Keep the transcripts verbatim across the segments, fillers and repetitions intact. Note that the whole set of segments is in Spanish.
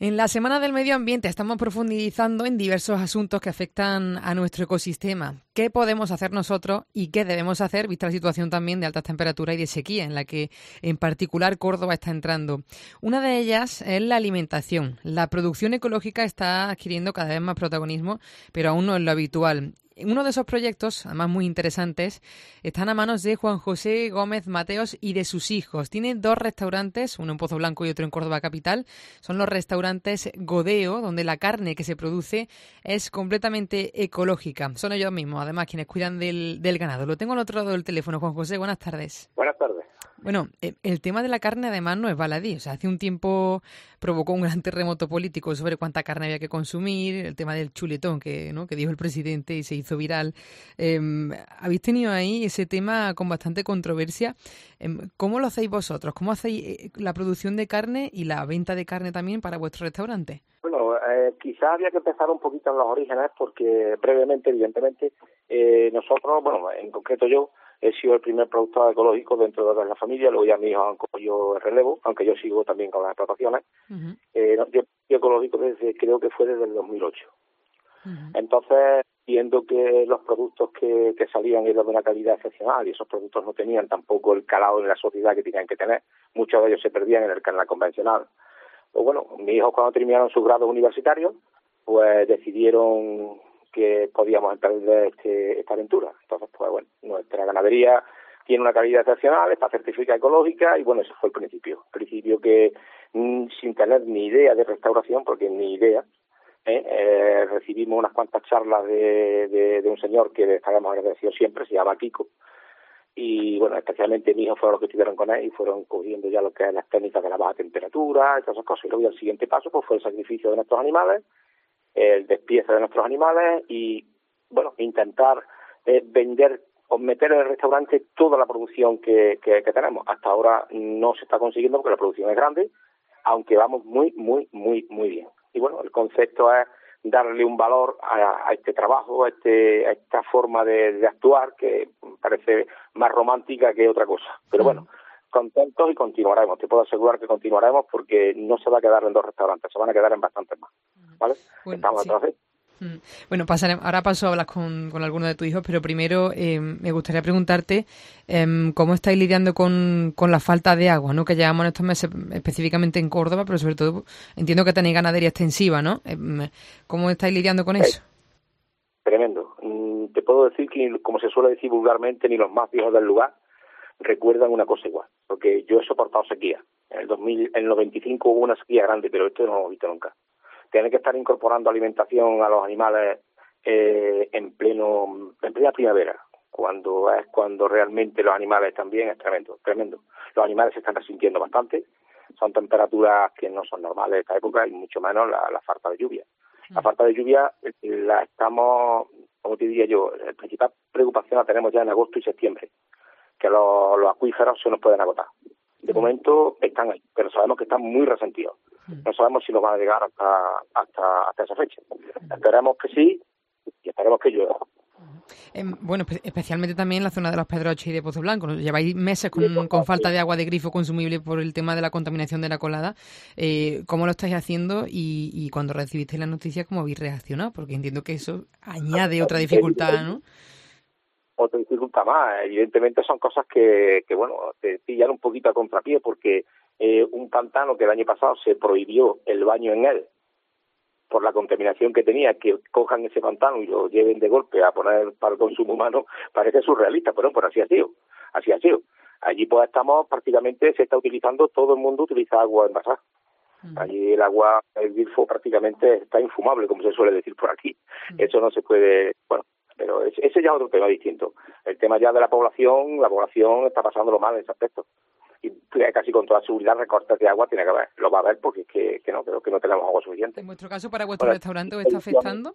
En la Semana del Medio Ambiente estamos profundizando en diversos asuntos que afectan a nuestro ecosistema. ¿Qué podemos hacer nosotros y qué debemos hacer, vista la situación también de altas temperaturas y de sequía en la que en particular Córdoba está entrando? Una de ellas es la alimentación. La producción ecológica está adquiriendo cada vez más protagonismo, pero aún no es lo habitual. Uno de esos proyectos, además muy interesantes, están a manos de Juan José Gómez Mateos y de sus hijos. Tiene dos restaurantes, uno en Pozo Blanco y otro en Córdoba capital. Son los restaurantes Godeo, donde la carne que se produce es completamente ecológica. Son ellos mismos, además, quienes cuidan del, del ganado. Lo tengo al otro lado del teléfono. Juan José, buenas tardes. Buenas tardes. Bueno, el tema de la carne además no es baladí. O sea, hace un tiempo provocó un gran terremoto político sobre cuánta carne había que consumir, el tema del chuletón que, ¿no? que dijo el presidente y se hizo viral. Eh, Habéis tenido ahí ese tema con bastante controversia. Eh, ¿Cómo lo hacéis vosotros? ¿Cómo hacéis la producción de carne y la venta de carne también para vuestro restaurante? Bueno, eh, quizás había que empezar un poquito en los orígenes porque brevemente, evidentemente, eh, nosotros, bueno, en concreto yo, he sido el primer productor ecológico dentro de la familia, luego ya mis hijos han cogido el relevo, aunque yo sigo también con las explotaciones. Uh-huh. eh, yo soy ecológico desde, creo que fue desde el dos mil ocho. Uh-huh. Entonces, viendo que los productos que, que salían eran de una calidad excepcional y esos productos no tenían tampoco el calado en la sociedad que tenían que tener, muchos de ellos se perdían en el canal convencional. Pues bueno, mis hijos cuando terminaron sus grados universitarios, pues decidieron que podíamos emprender este, esta aventura. Entonces, pues bueno, nuestra ganadería tiene una calidad excepcional, está certificada ecológica y bueno, ese fue el principio. El principio que mmm, sin tener ni idea de restauración, porque ni idea, ¿eh? Eh, recibimos unas cuantas charlas de, de, de un señor que le estaremos agradecidos siempre, se llama Kiko, y bueno, especialmente mis hijos fueron los que estuvieron con él y fueron cogiendo ya lo que es las técnicas de la baja temperatura y todas esas cosas. Y luego el siguiente paso pues fue el sacrificio de nuestros animales, el despiece de nuestros animales y, bueno, intentar eh, vender o meter en el restaurante toda la producción que, que, que tenemos. Hasta ahora no se está consiguiendo porque la producción es grande, aunque vamos muy, muy, muy, muy bien. Y bueno, el concepto es darle un valor a, a este trabajo, a, este, a esta forma de, de actuar que parece más romántica que otra cosa. Pero bueno, contentos y continuaremos. Te puedo asegurar que continuaremos porque no se va a quedar en dos restaurantes, se van a quedar en bastantes más. ¿Vale? Bueno, Estamos sí. otra vez. Bueno, pasaré, ahora paso a hablar con, con alguno de tus hijos, pero primero eh, me gustaría preguntarte eh, cómo estáis lidiando con, con la falta de agua, ¿no? Que llevamos en estos meses específicamente en Córdoba, pero sobre todo entiendo que tenéis ganadería extensiva, ¿no? Eh, ¿Cómo estáis lidiando con eso? Tremendo. Te puedo decir que, como se suele decir vulgarmente, ni los más viejos del lugar recuerdan una cosa igual, porque yo he soportado sequía. En el dos mil, en el noventa y cinco hubo una sequía grande, pero esto no lo hemos visto nunca. Tienen que estar incorporando alimentación a los animales eh, en pleno en plena primavera, cuando es cuando realmente los animales están bien, es tremendo, tremendo. Los animales se están resintiendo bastante, son temperaturas que no son normales de esta época y mucho menos la, la falta de lluvia. La falta de lluvia la estamos, como te diría yo, la principal preocupación la tenemos ya en agosto y septiembre, que los, los acuíferos se nos pueden agotar. De momento están ahí, pero sabemos que están muy resentidos. No sabemos si nos van a llegar hasta hasta, hasta esa fecha. Esperemos que sí y esperemos que llueva. Eh, bueno, especialmente también en la zona de los Pedroches y de Pozo Blanco, ¿no? Lleváis meses con, con falta de agua de grifo consumible por el tema de la contaminación de la colada. Eh, ¿Cómo lo estáis haciendo? Y, y cuando recibisteis la noticia, ¿cómo habéis reaccionado? Porque entiendo que eso añade otra dificultad, ¿no? Otra dificultad más. Evidentemente son cosas que, que bueno, te pillan un poquito a contrapié porque eh, un pantano que el año pasado se prohibió el baño en él por la contaminación que tenía, que cojan ese pantano y lo lleven de golpe a poner para el consumo humano, parece surrealista, pero por así ha sido, así ha sido. Allí pues estamos prácticamente, se está utilizando, todo el mundo utiliza agua envasada. Uh-huh. Allí el agua, el grifo prácticamente está infumable, como se suele decir por aquí. Uh-huh. Eso no se puede, bueno, pero ese ya es otro tema distinto. El tema ya de la población, la población está pasándolo mal en ese aspecto. Y casi con toda seguridad recortes de agua tiene que haber, lo va a haber porque es que, que no creo que no tenemos agua suficiente. ¿En vuestro caso para vuestro bueno, restaurante os está afectando?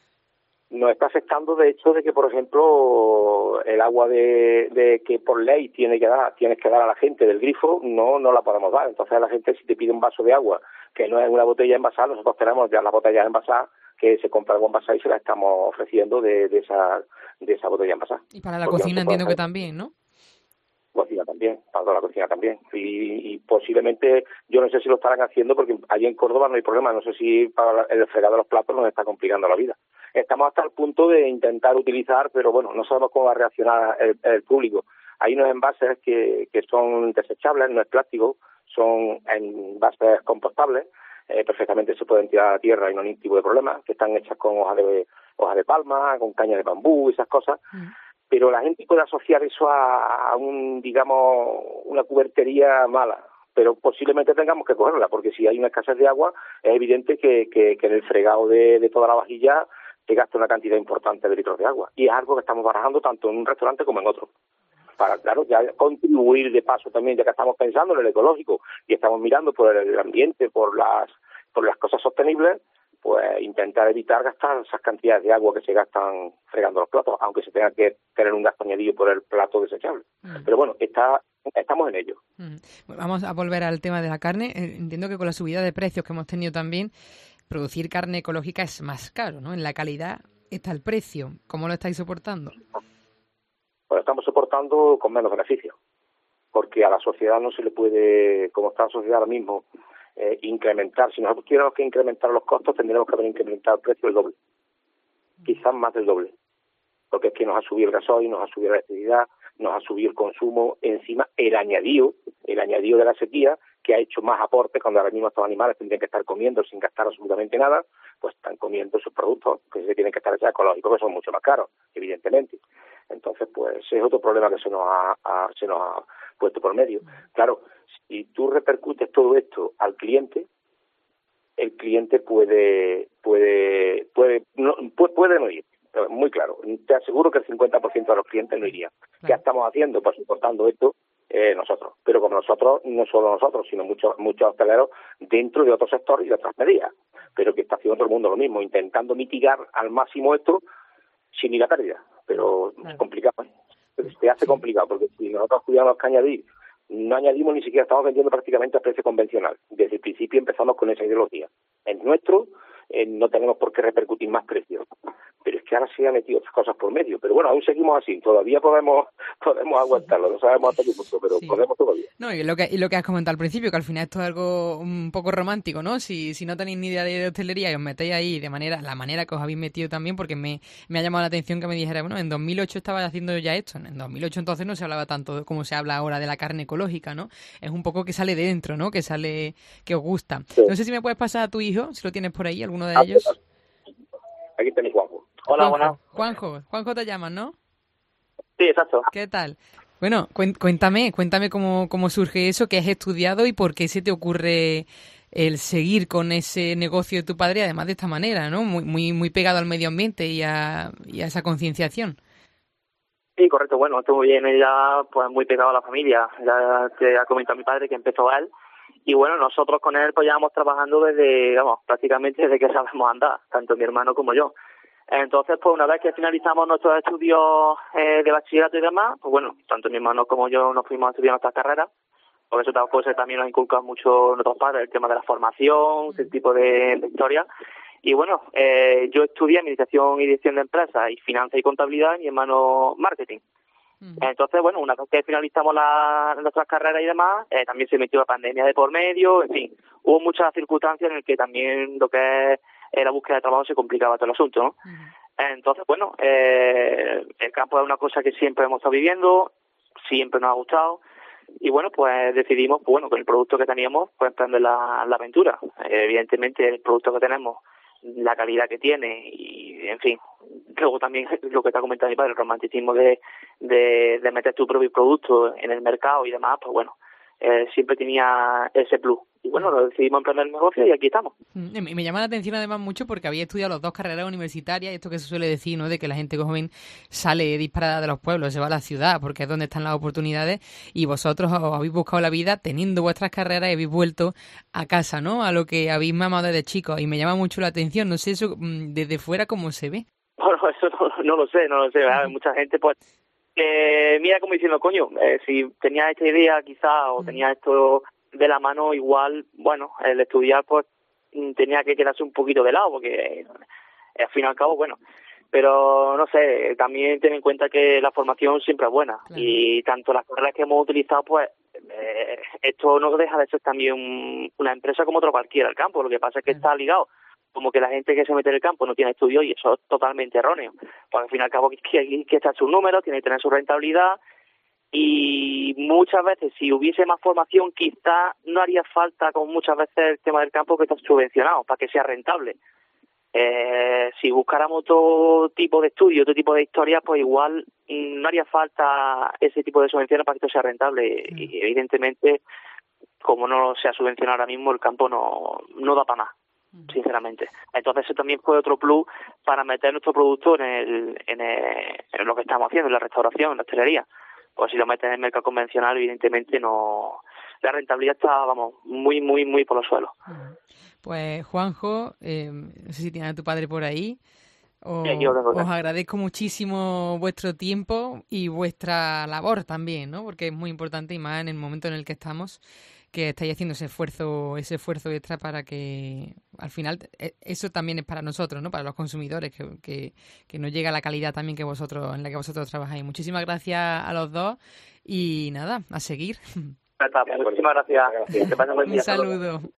Nos está afectando de hecho de que, por ejemplo, el agua de, de que por ley tiene que dar, tienes que dar a la gente del grifo, no no la podemos dar. Entonces la gente, si te pide un vaso de agua que no es una botella envasada, nosotros tenemos ya las botellas envasadas que se compra algo envasada y se la estamos ofreciendo de, de esa de esa botella envasada. Y para la porque cocina no entiendo que también, ¿no? Cocina también, para toda la cocina también. Y, y posiblemente, yo no sé si lo estarán haciendo, porque allí en Córdoba no hay problema, no sé si para el fregado de los platos nos está complicando la vida. Estamos hasta el punto de intentar utilizar, pero bueno, no sabemos cómo va a reaccionar el, el público. Hay unos envases que, que son desechables, no es plástico, son envases compostables, eh, perfectamente se pueden tirar a la tierra y no hay ningún tipo de problema, que están hechas con hojas de, hojas de palma, con caña de bambú y esas cosas. Mm. Pero la gente puede asociar eso a, a un, digamos, una cubertería mala, pero posiblemente tengamos que cogerla, porque si hay una escasez de agua, es evidente que, que, que en el fregado de, de toda la vajilla se gasta una cantidad importante de litros de agua, y es algo que estamos barajando tanto en un restaurante como en otro, para, claro, ya contribuir de paso también, ya que estamos pensando en el ecológico y estamos mirando por el ambiente, por las, por las cosas sostenibles, pues intentar evitar gastar esas cantidades de agua que se gastan fregando los platos, aunque se tenga que tener un gasto añadido por el plato desechable. Mm. Pero bueno, está, estamos en ello. Mm. Bueno, vamos a volver al tema de la carne. Eh, entiendo que con la subida de precios que hemos tenido también, producir carne ecológica es más caro, ¿no? En la calidad está el precio. ¿Cómo lo estáis soportando? Pues estamos soportando con menos beneficios, porque a la sociedad no se le puede, como está la sociedad ahora mismo, Eh, incrementar. Si nosotros tuviéramos que incrementar los costos, tendríamos que haber incrementado el precio el doble, quizás más del doble, porque es que nos ha subido el gasoil, nos ha subido la electricidad, nos ha subido el consumo, encima el añadido, el añadido de la sequía, que ha hecho más aportes cuando ahora mismo estos animales tendrían que estar comiendo sin gastar absolutamente nada, pues están comiendo sus productos que se tienen que estar ya ecológicos, que son mucho más caros, evidentemente. Entonces, pues es otro problema que se nos ha, ha se nos ha puesto por medio. Claro, si tú repercutes todo esto al cliente, el cliente puede puede puede no, puede, puede no ir, muy claro. Te aseguro que el cincuenta por ciento de los clientes no irían. Claro. ¿Qué estamos haciendo? Pues soportando esto eh, nosotros. Pero como nosotros, no solo nosotros, sino muchos muchos hosteleros dentro de otros sectores y de otras medidas. Pero que está haciendo todo el mundo lo mismo, intentando mitigar al máximo esto sin ir a pérdida. Pero claro. Es complicado, ¿eh? Se hace sí. complicado, porque si nosotros tuviéramos que añadir, no añadimos ni siquiera, estamos vendiendo prácticamente a precio convencional. Desde el principio empezamos con esa ideología. En nuestro, eh, no tenemos por qué repercutir más precios. Pero es que ahora se han metido otras cosas por medio. Pero bueno, aún seguimos así. Todavía podemos podemos aguantarlo. No sabemos hasta qué punto, pero sí. podemos todavía. No, y lo que y lo que has comentado al principio, que al final esto es algo un poco romántico, ¿no? Si si no tenéis ni idea de hostelería y os metéis ahí de manera la manera que os habéis metido también, porque me, me ha llamado la atención que me dijera, bueno, en dos mil ocho estaba haciendo ya esto. En dos mil ocho entonces no se hablaba tanto como se habla ahora de la carne ecológica, ¿no? Es un poco que sale de dentro, ¿no? Que sale, que os gusta. Sí. No sé si me puedes pasar a tu hijo, si lo tienes por ahí, alguno de ah, ellos. Aquí tenéis Juanjo. Hola, Juanjo, buenas. Juanjo, Juanjo te llaman, ¿no? Sí, exacto. ¿Qué tal? Bueno, cuéntame, cuéntame cómo, cómo surge eso, qué has estudiado y por qué se te ocurre el seguir con ese negocio de tu padre, además de esta manera, ¿no? Muy muy muy pegado al medio ambiente y a, y a esa concienciación. Sí, correcto. Bueno, estuvo bien, ya pues muy pegado a la familia. Ya te ha comentado mi padre que empezó él. Y bueno, nosotros con él pues llevamos trabajando desde, digamos, prácticamente desde que sabemos andar, tanto mi hermano como yo. Entonces, pues una vez que finalizamos nuestros estudios eh, de bachillerato y demás, pues bueno, tanto mi hermano como yo nos fuimos a estudiar nuestras carreras, porque eso pues, también nos inculcan mucho nuestros padres, el tema de la formación, ese tipo de, de historia. Y bueno, eh, yo estudié Administración y Dirección de Empresas y Finanzas y Contabilidad, y mi hermano Marketing. Uh-huh. Entonces, bueno, una vez que finalizamos la, nuestras carreras y demás, eh, también se metió la pandemia de por medio, en fin, hubo muchas circunstancias en las que también lo que es eh, la búsqueda de trabajo se complicaba todo el asunto, ¿no? Uh-huh. Entonces, bueno, eh, el campo es una cosa que siempre hemos estado viviendo, siempre nos ha gustado, y bueno, pues decidimos, pues bueno, con el producto que teníamos, pues emprender la, la aventura. Eh, evidentemente, el producto que tenemos, la calidad que tiene y, en fin, luego también lo que te ha comentado mi padre, el romanticismo de, de, de meter tu propio producto en el mercado y demás, pues bueno, eh, siempre tenía ese plus. Y bueno, lo decidimos emprender el negocio y aquí estamos. Y me llama la atención además mucho porque había estudiado las dos carreras universitarias, esto que se suele decir, ¿no? De que la gente joven sale disparada de los pueblos, se va a la ciudad porque es donde están las oportunidades, y vosotros os habéis buscado la vida teniendo vuestras carreras y habéis vuelto a casa, ¿no? A lo que habéis mamado desde chicos, y me llama mucho la atención, no sé eso desde fuera cómo se ve. Bueno, eso no, no lo sé, no lo sé, hay mucha gente pues que mira como diciendo, coño, eh, si tenía esta idea quizá o tenía esto de la mano, igual, bueno, el estudiar pues tenía que quedarse un poquito de lado, porque eh, al fin y al cabo, bueno, Pero, no sé, también ten en cuenta que la formación siempre es buena. Claro. Y tanto las carreras que hemos utilizado, pues, eh, esto no deja de ser también un, una empresa como otro cualquiera, el campo. Lo que pasa es que está ligado, como que la gente que se mete en el campo no tiene estudios, y eso es totalmente erróneo. Porque al fin y al cabo hay que, hay que echar sus números, tiene que tener su rentabilidad, y muchas veces si hubiese más formación quizá no haría falta, como muchas veces, el tema del campo que está subvencionado para que sea rentable. Eh, si buscáramos otro tipo de estudio, otro tipo de historia, pues igual no haría falta ese tipo de subvenciones para que esto sea rentable. Mm. Y evidentemente, como no se ha subvencionado ahora mismo, el campo no, no da para más, mm. sinceramente. Entonces eso también fue otro plus para meter nuestro producto en, el, en, el, en lo que estamos haciendo, en la restauración, en la hostelería. Pues si lo meten en el mercado convencional, evidentemente no, la rentabilidad está, vamos, muy, muy, muy por los suelos. Mm. Pues Juanjo, eh, no sé si tienes a tu padre por ahí. O, sí, yo tengo os agradezco muchísimo vuestro tiempo y vuestra labor también, ¿no? Porque es muy importante, y más en el momento en el que estamos, que estáis haciendo ese esfuerzo, ese esfuerzo extra para que al final eso también es para nosotros, ¿no? Para los consumidores, que, que, que nos llega la calidad también que vosotros, en la que vosotros trabajáis. Muchísimas gracias a los dos y nada, a seguir. Muchísimas gracias. Que pasen buen día. Un saludo.